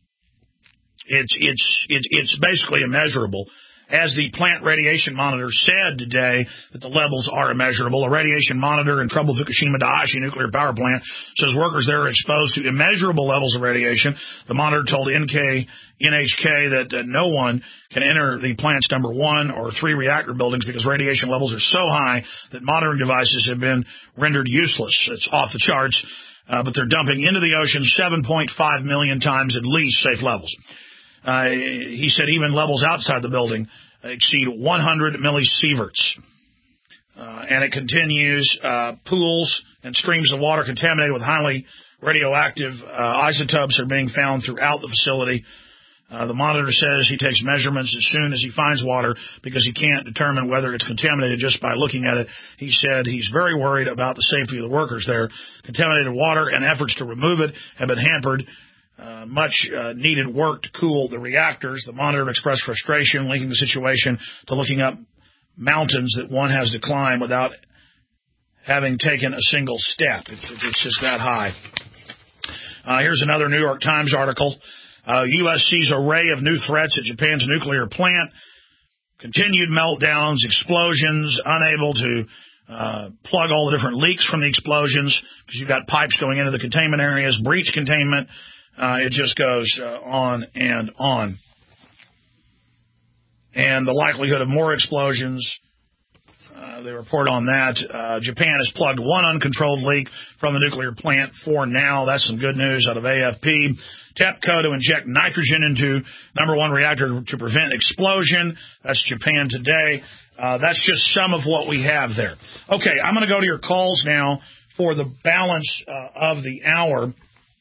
It's it's it's it's basically immeasurable. As the plant radiation monitor said today that the levels are immeasurable. A radiation monitor in troubled Fukushima Daiichi nuclear power plant says workers there are exposed to immeasurable levels of radiation. The monitor told N K N H K that uh, no one can enter the plant's number one or three reactor buildings because radiation levels are so high that monitoring devices have been rendered useless. It's off the charts, uh, but they're dumping into the ocean seven point five million times at least safe levels. Uh, he said even levels outside the building exceed one hundred millisieverts. Uh, and it continues, uh, pools and streams of water contaminated with highly radioactive uh, isotopes are being found throughout the facility. Uh, the monitor says he takes measurements as soon as he finds water because he can't determine whether it's contaminated just by looking at it. He said he's very worried about the safety of the workers there. Contaminated water and efforts to remove it have been hampered. Uh, much uh, needed work to cool the reactors. The monitor expressed frustration, linking the situation to looking up mountains that one has to climb without having taken a single step. It, it's just that high. Uh, here's another New York Times article. Uh, U S sees array of new threats at Japan's nuclear plant. Continued meltdowns, explosions, unable to uh, plug all the different leaks from the explosions because you've got pipes going into the containment areas, breach containment. Uh, it just goes uh, on and on. And the likelihood of more explosions, uh, they report on that. Uh, Japan has plugged one uncontrolled leak from the nuclear plant for now. That's some good news out of A F P. TEPCO to inject nitrogen into number one reactor to prevent explosion. That's Japan today. Uh, that's just some of what we have there. Okay, I'm going to go to your calls now for the balance uh, of the hour.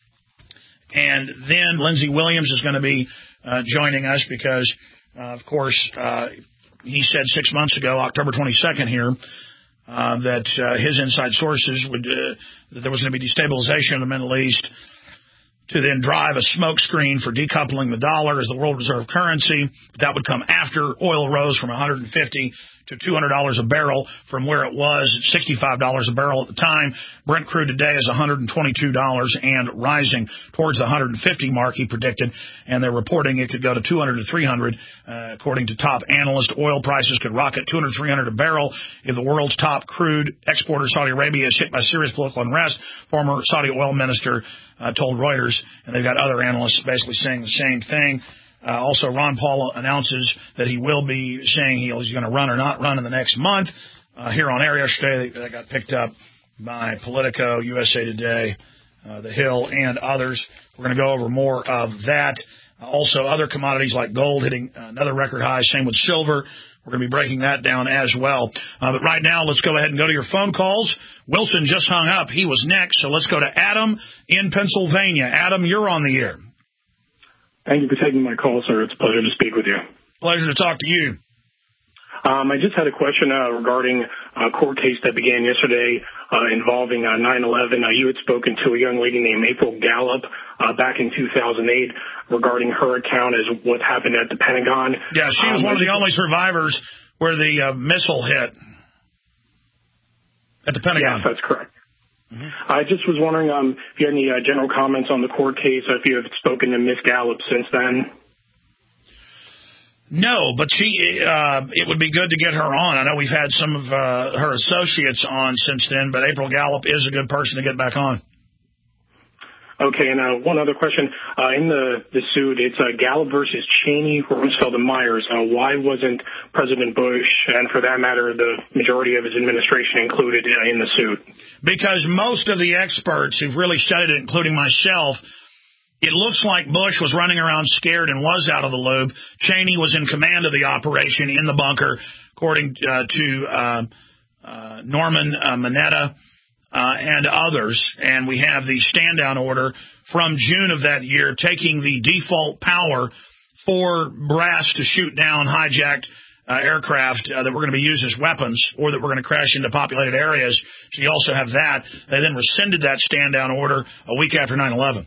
And then Lindsey Williams is going to be uh, joining us because, uh, of course, uh, he said six months ago, October twenty-second here, uh, that uh, his inside sources would uh, that there was going to be destabilization in the Middle East to then drive a smokescreen for decoupling the dollar as the world reserve currency. That would come after oil rose from one hundred fifty to two hundred dollars a barrel from where it was at sixty-five dollars a barrel at the time. Brent crude today is one hundred twenty-two dollars and rising towards the one hundred fifty mark, he predicted, and they're reporting it could go to two hundred to three hundred. Uh, according to top analysts, oil prices could rocket two hundred to three hundred a barrel if the world's top crude exporter, Saudi Arabia, is hit by serious political unrest. Former Saudi oil minister uh, told Reuters, and they've got other analysts basically saying the same thing. Uh, also, Ron Paul announces that he will be saying he's going to run or not run in the next month. Uh, here on air yesterday, that got picked up by Politico, U S A Today, uh, The Hill, and others. We're going to go over more of that. Also, other commodities like gold hitting another record high. Same with silver. We're going to be breaking that down as well. Uh, but right now, let's go ahead and go to your phone calls. Wilson just hung up. He was next. So let's go to Adam in Pennsylvania. Adam, you're on the air. Thank you for taking my call, sir. It's a pleasure to speak with you. Pleasure to talk to you. Um, I just had a question uh, regarding a court case that began yesterday uh, involving uh, nine eleven. Uh, you had spoken to a young lady named April Gallup uh, back in two thousand eight regarding her account as what happened at the Pentagon. Yeah, she was um, one of the only survivors where the uh, missile hit at the Pentagon. Yes, that's correct. Mm-hmm. I just was wondering um, if you had any uh, general comments on the court case, or if you have spoken to Miss Gallup since then. No, but she. Uh, it would be good to get her on. I know we've had some of uh, her associates on since then, but April Gallup is a good person to get back on. Okay, and uh, one other question. Uh, in the, the suit, it's uh, Gallup versus Cheney, Rumsfeld, and Myers. Uh, why wasn't President Bush, and for that matter, the majority of his administration, included in the suit? Because most of the experts who've really studied it, including myself, it looks like Bush was running around scared and was out of the loop. Cheney was in command of the operation in the bunker, according uh, to uh, uh, Norman uh, Mineta uh, and others. And we have the stand-down order from June of that year taking the default power for brass to shoot down hijacked uh, aircraft uh, that were going to be used as weapons or that were going to crash into populated areas. So you also have that. They then rescinded that stand-down order a week after nine eleven.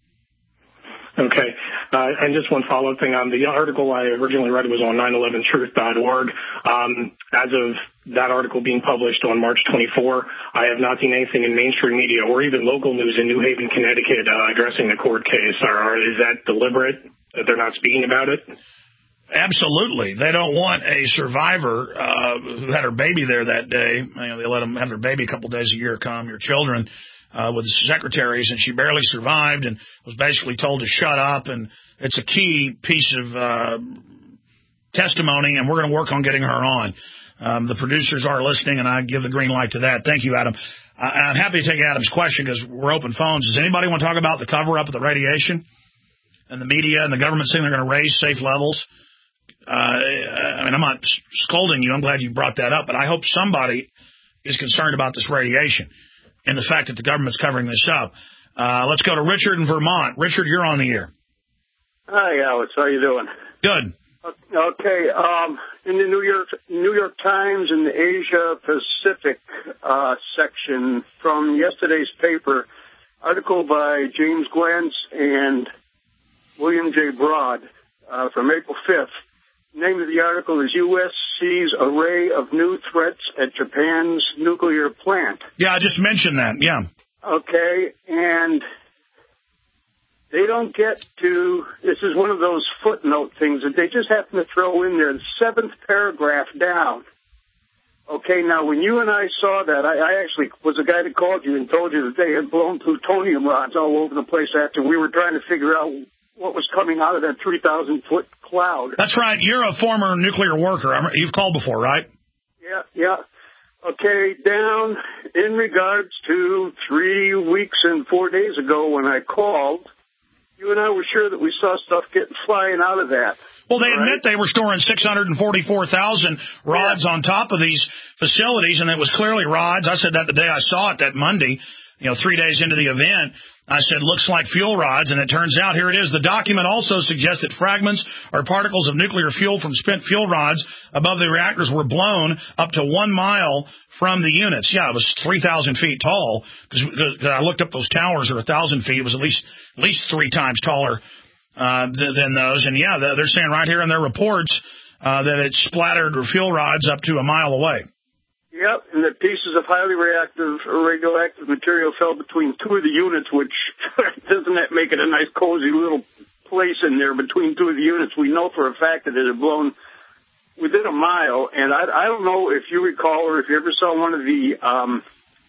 Okay. Uh, and just one follow-up thing. On the article I originally read was on nine eleven truth dot org. Um, as of that article being published on March twenty-fourth, I have not seen anything in mainstream media or even local news in New Haven, Connecticut, uh, addressing the court case. Or, or is that deliberate, that they're not speaking about it? Absolutely. They don't want a survivor uh, who had her baby there that day. You know, they let them have their baby a couple days a year, come, your children. Uh, with the secretaries, and she barely survived and was basically told to shut up. And it's a key piece of uh, testimony, and we're going to work on getting her on. Um, the producers are listening, and I give the green light to that. Thank you, Adam. I- I'm happy to take Adam's question because we're open phones. Does anybody want to talk about the cover-up of the radiation and the media and the government saying they're going to raise safe levels? Uh, I mean, I'm not scolding you. I'm glad you brought that up, but I hope somebody is concerned about this radiation and the fact that the government's covering this up. Uh, let's go to Richard in Vermont. Richard, you're on the air. Hi, Alex. How you doing? Good. Okay. Um, in the New York New York Times and the Asia Pacific uh, section from yesterday's paper, article by James Glantz and William J. Broad uh, from April fifth. The name of the article is U S sees array of new threats at Japan's nuclear plant. Yeah, I just mentioned that, yeah. Okay, and they don't get to, this is one of those footnote things that they just happen to throw in there, the seventh paragraph down. Okay, now when you and I saw that, I, I actually was the guy that called you and told you that they had blown plutonium rods all over the place after we were trying to figure out what was coming out of that three thousand foot cloud. That's right. You're a former nuclear worker. You've called before, right? Yeah, yeah. Okay, down in regards to three weeks and four days ago when I called, you and I were sure that we saw stuff getting flying out of that. Well, they right? admit they were storing six hundred forty-four thousand rods yeah. on top of these facilities, and it was clearly rods. I said that the day I saw it, that Monday, you know, three days into the event. I said, looks like fuel rods, and it turns out, here it is. The document also suggests that fragments or particles of nuclear fuel from spent fuel rods above the reactors were blown up to one mile from the units. Yeah, it was three thousand feet tall, because I looked up those towers are one thousand feet. It was at least at least three times taller uh, th- than those. And, yeah, they're saying right here in their reports uh, that it splattered fuel rods up to a mile away. Yep, and that pieces of highly reactive or radioactive material fell between two of the units, which doesn't that make it a nice, cozy little place in there between two of the units? We know for a fact that it had blown within a mile, and I, I don't know if you recall or if you ever saw one of the um,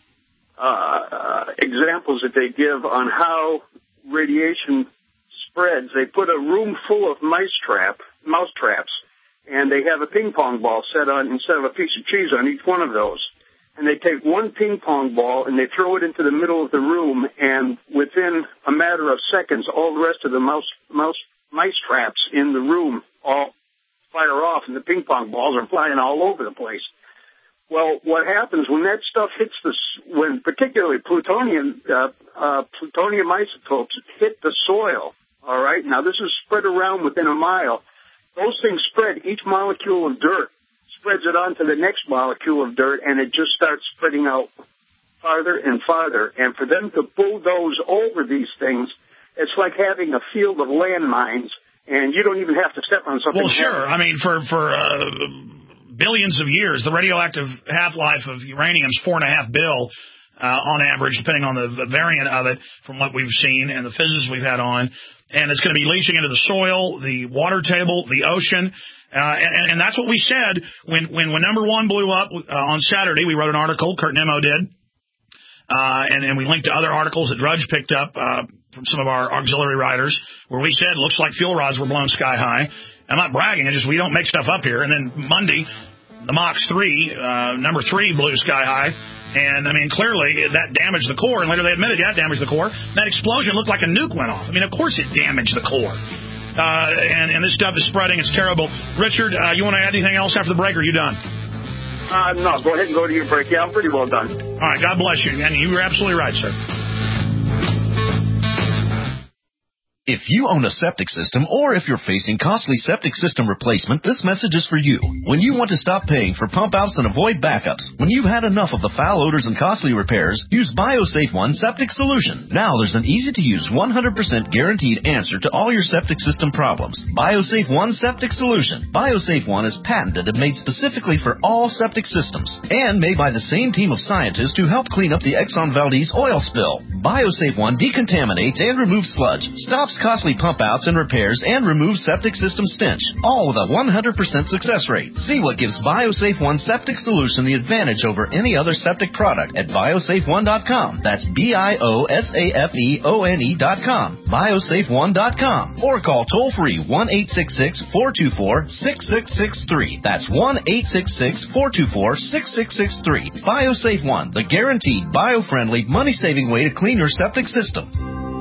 uh, examples that they give on how radiation spreads. They put a room full of mice trap, mouse traps, and they have a ping pong ball set on instead of a piece of cheese on each one of those. And they take one ping pong ball and they throw it into the middle of the room, and within a matter of seconds, all the rest of the mouse mouse mice traps in the room all fire off, and the ping pong balls are flying all over the place. Well, what happens when that stuff hits the, when particularly plutonium, uh, uh, plutonium isotopes hit the soil, all right? Now, this is spread around within a mile. Those things spread. Each molecule of dirt spreads it onto the next molecule of dirt, and it just starts spreading out farther and farther. And for them to bulldoze over these things, it's like having a field of landmines, and you don't even have to step on something. Well, sure. I mean, for, for uh, billions of years, the radioactive half-life of uranium is four and a half bill uh, on average, depending on the variant of it from what we've seen and the physicists we've had on. And it's going to be leaching into the soil, the water table, the ocean. Uh, and, and that's what we said when, when, when number one blew up uh, on Saturday. We wrote an article, Kurt Nimmo did, uh, and, and we linked to other articles that Drudge picked up uh, from some of our auxiliary writers, where we said, looks like fuel rods were blown sky high. I'm not bragging, it's just we don't make stuff up here. And then Monday, the MOX three, uh, number three blew sky high. And, I mean, clearly that damaged the core. And later they admitted, yeah, it damaged the core. That explosion looked like a nuke went off. I mean, of course it damaged the core. Uh, and, and this stuff is spreading. It's terrible. Richard, uh, you want to add anything else after the break, or are you done? Uh, no, go ahead and go to your break. Yeah, I'm pretty well done. All right, God bless you. And you were absolutely right, sir. If you own a septic system, or if you're facing costly septic system replacement, this message is for you. When you want to stop paying for pump outs and avoid backups, when you've had enough of the foul odors and costly repairs, use BioSafe One Septic Solution. Now there's an easy-to-use one hundred percent guaranteed answer to all your septic system problems. BioSafe One Septic Solution. BioSafe One is patented and made specifically for all septic systems, and made by the same team of scientists who helped clean up the Exxon Valdez oil spill. BioSafe One decontaminates and removes sludge, stops costly pump outs and repairs, and removes septic system stench, all with a one hundred percent success rate. See what gives BioSafe One Septic Solution the advantage over any other septic product at biosafe one dot com. That's B I O S A F E O N E dot com. biosafe one dot com. Or call toll-free one eight six six, four two four, six six six three. That's one eight six six, four two four, six six six three. BioSafe One, the guaranteed, bio-friendly, money-saving way to clean your septic system.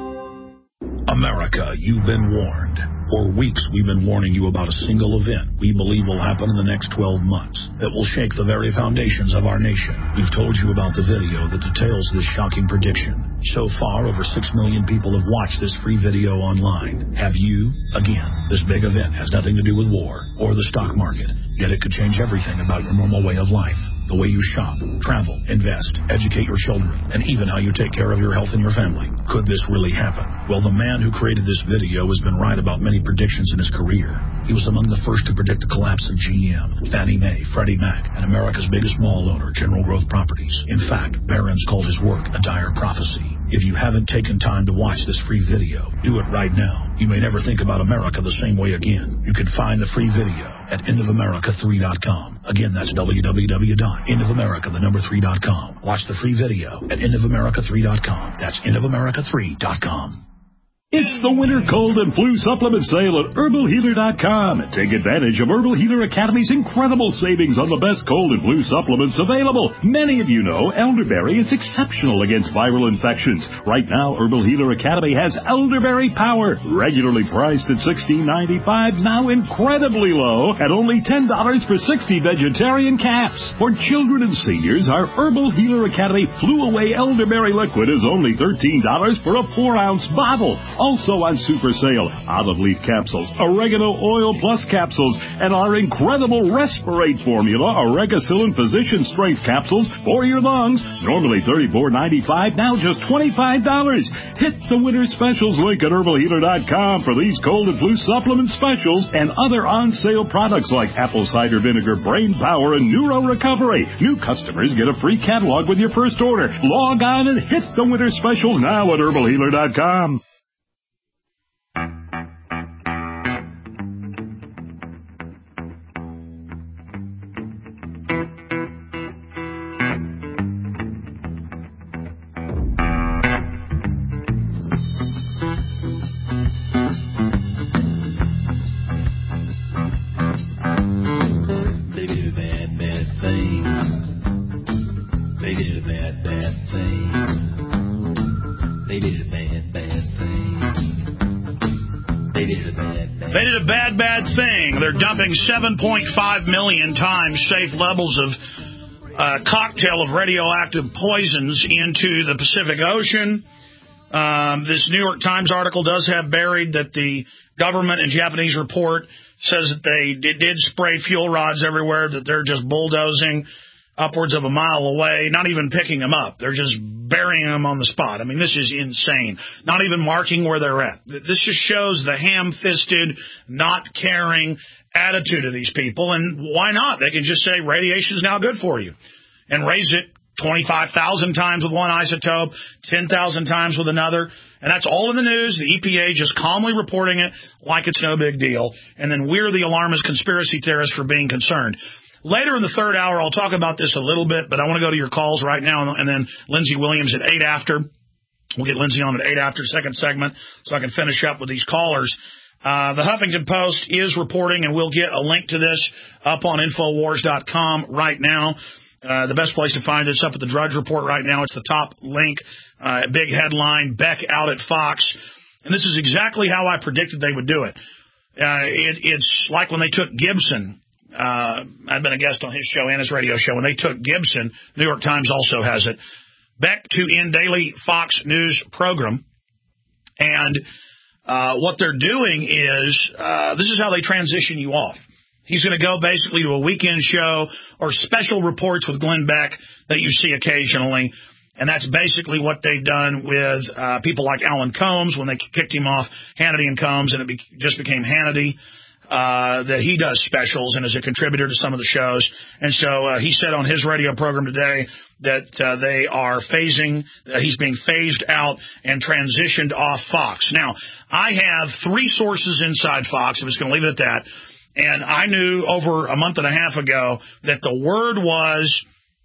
America, you've been warned. For weeks, we've been warning you about a single event we believe will happen in the next twelve months that will shake the very foundations of our nation. We've told you about the video that details this shocking prediction. So far, over six million people have watched this free video online. Have you? Again, this big event has nothing to do with war or the stock market, yet it could change everything about your normal way of life. The way you shop, travel, invest, educate your children, and even how you take care of your health and your family. Could this really happen? Well, the man who created this video has been right about many predictions in his career. He was among the first to predict the collapse of G M, Fannie Mae, Freddie Mac, and America's biggest mall owner, General Growth Properties. In fact, Barron's called his work a dire prophecy. If you haven't taken time to watch this free video, do it right now. You may never think about America the same way again. You can find the free video at end of america three dot com. Again, that's w w w dot end of america the number three dot com. Watch the free video at end of america three dot com. That's end of america three dot com. It's the winter cold and flu supplement sale at herbal healer dot com. Take advantage of Herbal Healer Academy's incredible savings on the best cold and flu supplements available. Many of you know elderberry is exceptional against viral infections. Right now, Herbal Healer Academy has Elderberry Power, regularly priced at sixteen ninety-five, now incredibly low at only ten dollars for sixty vegetarian caps. For children and seniors, our Herbal Healer Academy Flu Away Elderberry Liquid is only thirteen dollars for a four ounce bottle. Also on super sale, olive leaf capsules, oregano oil plus capsules, and our incredible Respirate formula, Oregacillin Physician Strength capsules for your lungs. Normally thirty-four ninety-five, now just twenty-five dollars. Hit the winter specials link at herbal healer dot com for these cold and flu supplement specials and other on-sale products like apple cider vinegar, brain power, and neuro recovery. New customers get a free catalog with your first order. Log on and hit the winter specials now at herbal healer dot com. They did a bad, bad thing. They did a bad, bad thing. They're dumping seven point five million times safe levels of a cocktail of radioactive poisons into the Pacific Ocean. Um, this New York Times article does have buried that the government and Japanese report says that they did, did spray fuel rods everywhere, that they're just bulldozing upwards of a mile away, not even picking them up. They're just burying them on the spot. I mean, this is insane. Not even marking where they're at. This just shows the ham-fisted, not caring attitude of these people. And why not? They can just say radiation is now good for you and raise it twenty-five thousand times with one isotope, ten thousand times with another. And that's all in the news. The E P A just calmly reporting it like it's no big deal. And then we're the alarmist conspiracy theorists for being concerned. Later in the third hour, I'll talk about this a little bit, but I want to go to your calls right now, and then Lindsey Williams at eight after. We'll get Lindsey on at eight after, second segment, so I can finish up with these callers. Uh, the Huffington Post is reporting, and we'll get a link to this up on Infowars dot com right now. Uh, the best place to find it is up at the Drudge Report right now. It's the top link, uh, big headline, Beck out at Fox. And this is exactly how I predicted they would do it. Uh, it it's like when they took Gibson. Uh, I've been a guest on his show and his radio show. When they took Gibson, New York Times also has it, Beck to end daily Fox News program. And uh, what they're doing is, uh, this is how they transition you off. He's going to go basically to a weekend show or special reports with Glenn Beck that you see occasionally. And that's basically what they've done with uh, people like Alan Combs when they kicked him off Hannity and Combs, and it be- just became Hannity. Uh, that he does specials and is a contributor to some of the shows. And so uh, he said on his radio program today that uh, they are phasing, uh, he's being phased out and transitioned off Fox. Now, I have three sources inside Fox. I'm just going to leave it at that. And I knew over a month and a half ago that the word was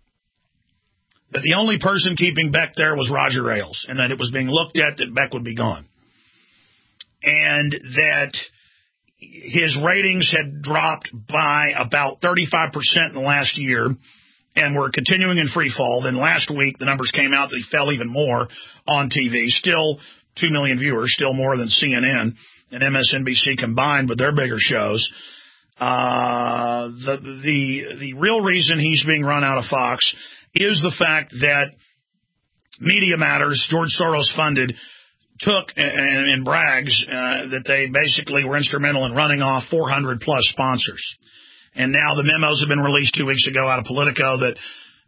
that the only person keeping Beck there was Roger Ailes, and that it was being looked at that Beck would be gone. And that his ratings had dropped by about thirty-five percent in the last year and were continuing in free fall. Then last week, the numbers came out that he fell even more on T V. Still two million viewers, still more than C N N and M S N B C combined with their bigger shows. Uh, the, the, the real reason he's being run out of Fox is the fact that Media Matters, George Soros funded, took and, and brags uh, that they basically were instrumental in running off four hundred plus sponsors. And now the memos have been released two weeks ago out of Politico that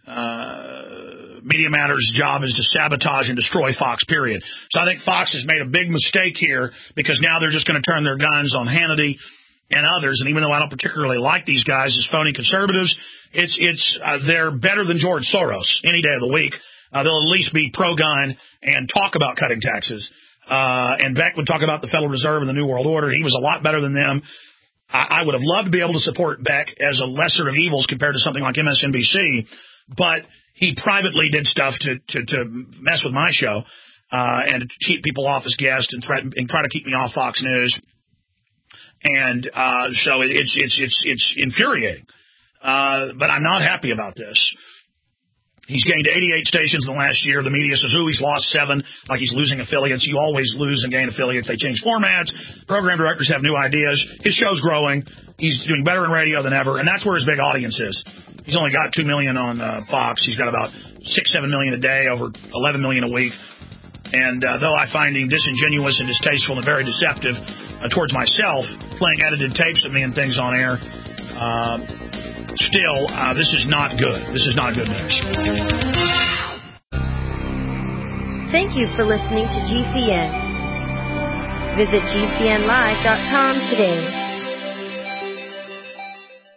uh, Media Matters' job is to sabotage and destroy Fox, period. So I think Fox has made a big mistake here because now they're just going to turn their guns on Hannity and others. And even though I don't particularly like these guys as phony conservatives, it's it's uh, they're better than George Soros any day of the week. Uh, they'll at least be pro-gun and talk about cutting taxes. Uh, and Beck would talk about the Federal Reserve and the New World Order. He was a lot better than them. I, I would have loved to be able to support Beck as a lesser of evils compared to something like M S N B C, but he privately did stuff to, to, to mess with my show uh, and to keep people off as guests and, threaten, and try to keep me off Fox News. And uh, so it, it's, it's, it's, it's infuriating. Uh, but I'm not happy about this. He's gained eighty-eight stations in the last year. The media says, ooh, he's lost seven, like he's losing affiliates. You always lose and gain affiliates. They change formats. Program directors have new ideas. His show's growing. He's doing better in radio than ever, and that's where his big audience is. He's only got two million on uh, Fox. He's got about six, seven million a day, over eleven million a week. And uh, though I find him disingenuous and distasteful and very deceptive uh, towards myself, playing edited tapes of me and things on air, uh, still, uh, this is not good. This is not good news. Thank you for listening to G C N. Visit G C N live dot com today.